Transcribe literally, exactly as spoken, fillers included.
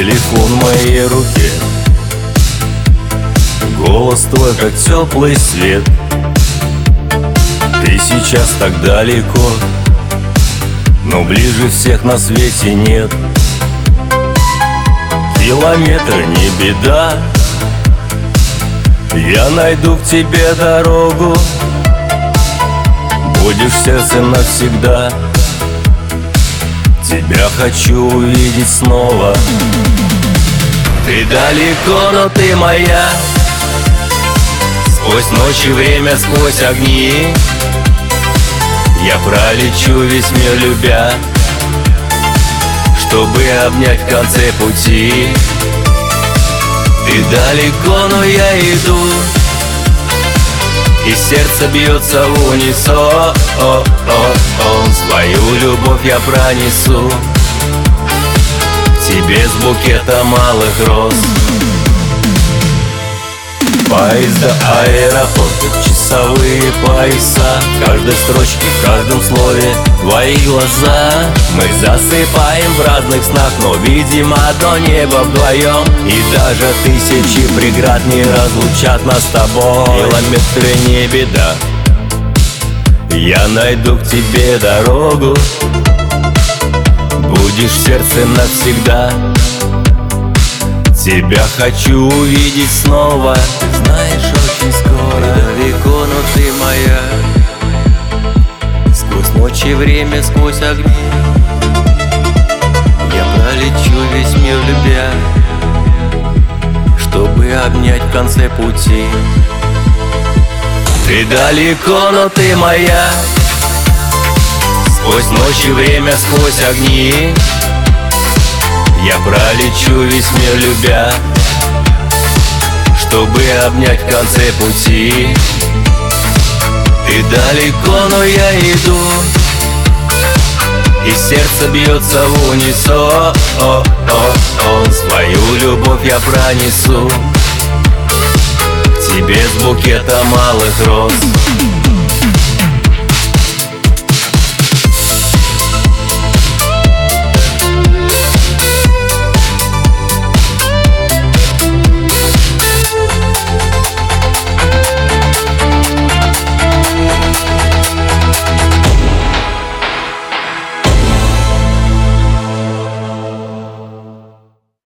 Телефон в моей руке, голос твой, как теплый свет. Ты сейчас так далеко, но ближе всех на свете нет. Километры не беда, я найду к тебе дорогу. Будешь в сердце навсегда, тебя хочу увидеть снова. Ты далеко, но ты моя, сквозь ночи, время, сквозь огни. Я пролечу весь мир, любя, чтобы обнять в конце пути. Ты далеко, но я иду, и сердце бьется в унисон. Свою любовь я пронесу к тебе с букета малых роз. Поезда, аэропорты, часовые пояса, в каждой строчке, в каждом слове твои глаза. Мы засыпаем в разных снах, но видим одно небо вдвоем. И даже тысячи преград не разлучат нас с тобой. Километры не беда, я найду к тебе дорогу. Будешь в сердце навсегда, тебя хочу увидеть снова. Ты знаешь, очень скоро. Ты далеко, но ты моя, сквозь ночи, время, сквозь огни. Я пролечу весь мир, любя, чтобы обнять в конце пути. Ты далеко, но ты моя, сквозь ночи, время, сквозь огни. Я пролечу весь мир, любя, чтобы обнять в конце пути. Ты далеко, но я иду, и сердце бьется в унисон. Свою любовь я пронесу к тебе с букета малых роз.